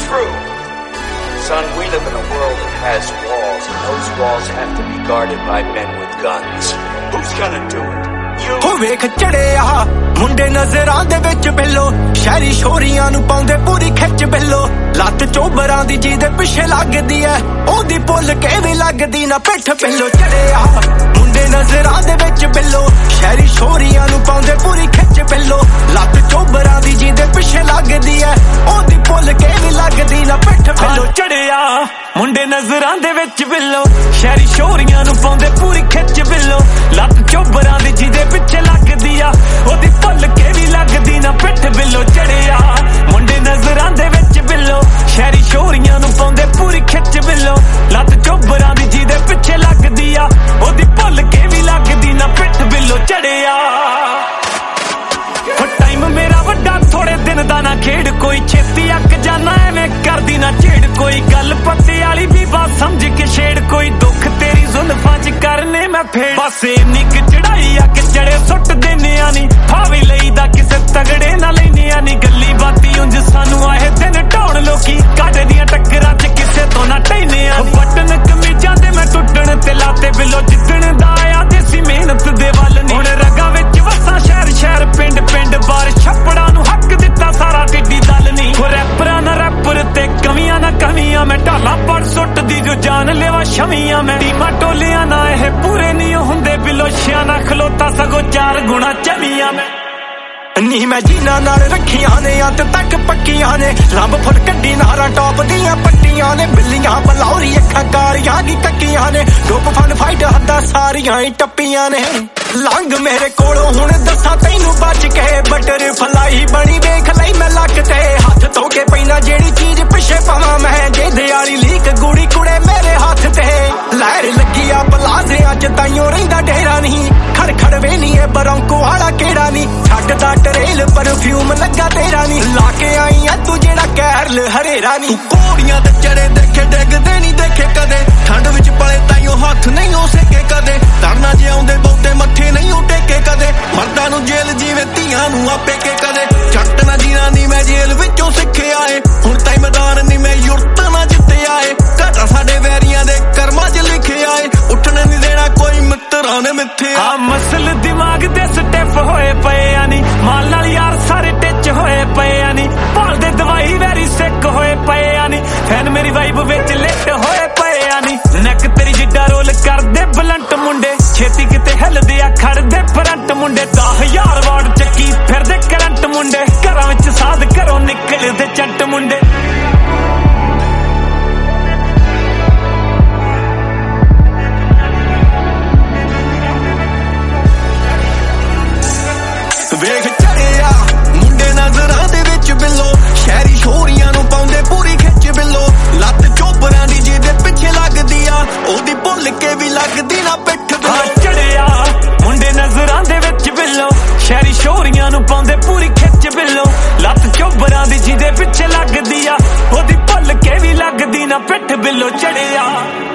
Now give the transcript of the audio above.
true. Son, we live in a world that has walls, and those walls have to be guarded by men with guns. Who's gonna do it? ਹੋ ਵੇਖ ਚੜਿਆ ਮੁੰਡੇ ਨਜ਼ਰਾਂ ਦੇ ਵਿੱਚ ਬਿੱਲੋ ਸ਼ਹਿਰੀ ਸ਼ੋਰੀਆਂ ਨੂੰ ਪਾਉਂਦੇ ਪੂਰੀ ਖਿੱਚ ਬਿੱਲੋ ਲੱਤ ਚੋਬਰਾਂ ਦੀ ਜਿਹਦੇ ਪਿੱਛੇ ਲੱਗਦੀ ਐ ਉਹਦੀ ਭੁੱਲ ਕੇ ਵੀ ਲੱਗਦੀ ਨਾ ਪਿੱਠ ਬਿੱਲੋ ਚੜਿਆ ਮੁੰਡੇ ਨਜ਼ਰਾਂ ਦੇ ਵਿੱਚ ਬਿੱਲੋ ਸ਼ਹਿਰੀ ਸ਼ੋਰੀਆਂ ਨੂੰ ਪਾਉਂਦੇ ਪੂਰੀ ਖਿੱਚ ਬਿੱਲੋ ਲੱਤ ਚੋਬਰਾਂ ਦੀ ਜਿਹਦੇ ਪਿੱਛੇ ਲੱਗਦੀ ਐ ਉਹਦੀ ਭੁੱਲ ਕੇ ਵੀ ਲੱਗਦੀ ਨਾ ਪਿੱਠ ਬਿੱਲੋ ਚੜਿਆ ਮੁੰਡੇ ਨਜ਼ਰਾਂ ਦੇ ਵਿੱਚ ਬਿੱਲੋ ਸ਼ਹਿਰੀ ਸ਼ੋਰੀਆਂ ਨੂੰ ਪਾਉਂਦੇ ਪੂਰੀ ਖਿੱਚ ਬਿੱਲੋ ਲੱਤ ਚੋਬਰਾਂ ਦੀ ਜਿਹਦੇ ਪਿੱਛੇ ਲੱਗਦੀ ਆ ਉਹਦੀ ਭੁੱਲ ਕੇ ਵੀ ਲੱਗਦੀ ਨਾ ਪਿੱਠ ਬਿੱਲੋ ਚੜਿਆ ਮੁੰਡੇ ਨਜ਼ਰਾਂ ਦੇ ਵਿੱਚ ਬਿੱਲੋ ਸ਼ਹਿਰੀ ਸ਼ੋਰੀਆਂ ਨੂੰ ਪਾਉਂਦੇ ਪੂਰੀ ਖਿੱਚ ਬਿੱਲੋ ਲੱਤ ਚੋਬਰਾਂ ਦੀ ਜਿਹਦੇ ਪਿੱਛੇ ਲੱਗਦੀ ਆ ਉਹਦੀ ਭੁੱਲ ਕੇ ਵੀ ਲੱਗਦੀ ਨਾ ਪਿੱਠ ਬਿੱਲੋ ਚੜਿਆ ਟਾਈਮ ਮੇਰਾ ਵੱਡਾ ਥੋੜੇ ਦਿਨ ਦਾ ਨਾ ਖੇਡ ਕੋਈ ਛੇਤੀ ਅੱਕ ਜਾਣਾ ਐਵੇਂ ਕਰਦੀ ਨਾ ਝੇੜ ਕੋਈ ਗੱਲ ਪੱਤੇ ਵਾਲੀ ਵੀ ਬਾਤ ਸਮਝ ਕੇ ਛੇੜ ਕੋਈ ਦੁੱਖ ਤੇਰੀ ਜ਼ੁਲਫਾਂ 'ਚ ਕਰਨੇ ਮੈਂ ਫੇੜ ਬਸ ਇੰਨੀ ਕੁ ਚੜਾਈ ਆ ਕਿ ਚੜੇ ਸੁੱਟ ਦੇਨਿਆ ਨੀ ਫਾਵੀ ਲਈਦਾ ਕਿਸੇ ਤਗੜੇ ਨਾ ਲੈਨਿਆ ਨੀ ਗੱਲੀ ਬਾਤੀ ਉਂਝ ਸਾਨੂੰ ਆਏ ਦਿਨ ਢਾਉਣ ਲੋਕੀ ਕਾਡੇ ਦੀਆਂ ਟੱਕਰਾਂ 'ਚ ਕਿਸੇ ਤੋਂ ਨਾ ਟੈਨਿਆ ਬਟਨ ਕਮੀਜ਼ਾਂ ਤੇ ਮੈਂ ਟੁੱਟਣ ਤੇ ਲਾਤੇ ਬਿੱਲੋ ਜਿੱਦਣ ਦਾ ਆਇਆ ਦੇਸੀ ਮਿਹਨਤ ਦੇ ਵੱਲ ਨੀ ਹੁਣ ਰਗਾਂ ਵਿੱਚ ਵਸਾਂ ਸ਼ਹਿਰ ਸ਼ਹਿਰ ਪਿੰਡ ਪਿੰਡ ਬਾਰ ਛੱਪੜਾਂ ਨੂੰ ਹੱਕ ਦਿੱਤਾ ਸਾਰਾ ਟਿੱਡੀ ਦਲ ਨੀ ਹੋ ਰੈਪਰਾਂ ਨਾ ਰੈਪਰ ਤੇ ਕਮੀਆਂ ਨਾ ਕਮੀਆਂ ਮੈਂ ਢਾਲਾ ਪੜ ਸੁੱਟਦੀ ਜੋ ਜਾਨ ਲੈਵਾ ਸ਼ਮੀਆਂ ਮੈਂ ਟੀਮਾਂ ਟੋਲਿਆਂ ਨਾ ਇਹ ਪੂਰੇ ਨਹੀਂ ਹੁੰਦੇ ਬਿਲੋਸ਼ਿਆਂ ਨਾ ਖਲੋਤਾ ਸਗੋਂ 4 ਗੁਣਾ ਚਮੀਆਂ ਮੈਂ ਨੀ ਮੈਂ ਜੀਨਾ ਨਾਲ ਰੱਖੀਆਂ ਨੇ ਅੰਤ ਤੱਕ ਪੱਕੀਆਂ ਨੇ ਰੱਬ ਫੁੱਲ ਕੱਢੀ ਨਾਰਾਂ ਟੌਪ ਦੀਆਂ ਪੱਟੀਆਂ ਨੇ ਬਿੱਲੀਆਂ ਬਲੌਰੀ ਅੱਖਾਂ ਕਾਰੀਆਂ ਦੀ ਟੱਕੀਆਂ ਨੇ ਡੋਪ ਫਨ ਫਾਈਟ ਹੱਦਾਂ ਸਾਰੀਆਂ ਹੀ ਟੱਪੀਆਂ ਨੇ ਲੰਘ ਮੇਰੇ ਕੋਲੋਂ ਹੁਣ ਦੱਸਾਂ ਤੈਨੂੰ ਬਚ ਕੇ ਬਟਰ ਫਲਾਈ ਬਣੀ ਵੇਖ ਲਈ ਮੈਂ ਲੱਕ ਤੇ ਹੱਥ ਧੋ ਕੇ ਪੈਣਾ ਜਿਹੜੀ ਚੀਜ਼ ਪਿੱਛੇ ਪਾਵਾਂ ਮੈਂ ਜਿਹਦੇ ਵਾਲੀ ਲੀਕ ਗੁੜੀ ਕੁੜੇ ਮੇਰੇ ਹੱਥ ਤੇ ਲਹਿਰ ਲੱਗੀ ਆ ਬਲਾਜ਼ਿਆਂ 'ਚ ਤਾਈਓ ਰਹਿੰਦਾ ਡੇਰਾ ਨਹੀਂ ਖੜ ਵੇ ਨਹੀਂ ਇਹ ਬਰੌਂਕੋ ਵਾਲਾ ਕਿਹੜਾ ਨਹੀਂ ਛੱਡਦਾ ਟਰੇਲ ਪਰਫਿਊਮ ਲੱਗਾ ਤੇਰਾ ਨਹੀਂ ਲਾ ਕੇ ਆਈ ਆ ਤੂੰ ਜਿਹੜਾ ਕੈਰਲ ਹਰੇਰਾ ਨਹੀਂ ਘੋੜੀਆਂ ਤੇ ਚੜੇ ਦੇਖੇ ਡਿੱਗਦੇ ਨਹੀਂ ਦੇਖੇ ਕਦੇ ਠੰਡ ਵਿੱਚ ਪਲੇ ਤਾਈਓ ਹੱਥ ਨਹੀਂ ਹੋ ਸਕੇ ਕਦੇ ਤਰਨਾ ਜਿਉਂਦੇ ਬਹੁਤੇ ਮੱਥੇ ਨਹੀਂ ਟੇਕੇ ਕਦੇ ਮਰਦਾਂ ਨੂੰ ਜੇਲ੍ਹ ਜਿਵੇਂ ਧੀਆਂ ਨੂੰ ਆਪੇ ਕੇ ਕਦੇ ਛੱਟ ਨਾ ਜੀਣਾ ਨਹੀਂ ਮੈਂ ਜੇਲ੍ਹ ਵਿੱਚੋਂ ਸਿੱਖਿਆ ਏ ਹੁਣ ਤਾਂ ਮੈਦਾਨ ਨਹੀਂ ਮੈਂ ਯੁਰਤ ਨਾ ਜਿੱਤਿਆ ਏ ਘਾਟਾ ਸਾਡੇ ਵੈਰੀਆਂ ਦੇ ਕਰਮਾਂ 'ਚ ਲਿਖਿਆ ਏ ਉੱਠਣ ਨਹੀਂ ਦੇਣਾ ਕੋਈ ਮਿੱਤਰਾਂ ਨੇ ਮਿੱਥਿਆ ਆ ਮਸਲ ਦਿਮਾਗ ਦੇ ਸਟੈਪ ਹੋਏ ਪਏ ਆ ਨੀ ਮਾਲ ਨਾਲ ਯਾਰ ਸਾਰੇ ਟਿੱਚ ਹੋਏ ਪਏ ਆ ਨੀ ਭਾਲਦੇ ਦਵਾਈ ਵੈਰੀ ਸਿੱਕ ਹੋਏ ਪਏ ਆ ਨੀ ਫੈਨ ਮੇਰੀ ਵਾਈਬ ਵਿੱਚ ਲਿਟ ਹੋਏ ਪਏ ਆ ਨੀ ਨੈਕ ਤੇਰੀ ਜਿੱਡਾ ਰੋਲ ਕਰਦੇ ਬਲੰਟ ਮੁੰਡੇ ਛੇਤੀ ਕਿਤੇ ਹਿੱਲਦੇ ਆ ਖੜਦੇ ਫਰੰਟ ਮੁੰਡੇ 10,000 ਵਾਟ ਚੱਕੀ ਫਿਰਦੇ ਕਰੰਟ ਮੁੰਡੇ ਘਰਾਂ ਵਿੱਚ ਸਾਧ ਘਰੋਂ ਨਿਕਲਦੇ ਚੱਟ ਮੁੰਡੇ ਵੇਖ ਚੜਿਆ ਮੁੰਡੇ ਨਜ਼ਰਾਂ ਦੇ ਵਿੱਚ ਬਿੱਲੋ ਸ਼ਹਿਰੀ ਸ਼ੋਰੀਆਂ ਨੂੰ ਪਾਉਂਦੇ ਪੂਰੀ ਖਿੱਚ ਬਿੱਲੋ ਲੱਤ ਚੋਬਰਾਂ ਦੀ ਜਿਹਦੇ ਪਿੱਛੇ ਲੱਗਦੀ ਆ ਉਹਦੀ ਭੁੱਲ ਕੇ ਵੀ ਲੱਗਦੀ ਨਾ ਪਿੱਠ ਬਿੱਲੋ ਚੜਿਆ ਮੁੰਡੇ ਨਜ਼ਰਾਂ ਦੇ ਵਿੱਚ ਬਿੱਲੋ ਸ਼ਹਿਰੀ ਸ਼ੋਰੀਆਂ ਨੂੰ ਪਾਉਂਦੇ ਪੂਰੀ ਖਿੱਚ ਬਿੱਲੋ ਲੱਤ ਚੋਬਰਾਂ ਦੀ ਜਿਹਦੇ ਪਿੱਛੇ ਲੱਗਦੀ ਆ ਉਹਦੀ ਭੁੱਲ ਕੇ ਵੀ ਲੱਗਦੀ ਨਾ ਪਿੱਠ ਬਿੱਲੋ ਚੜਿਆ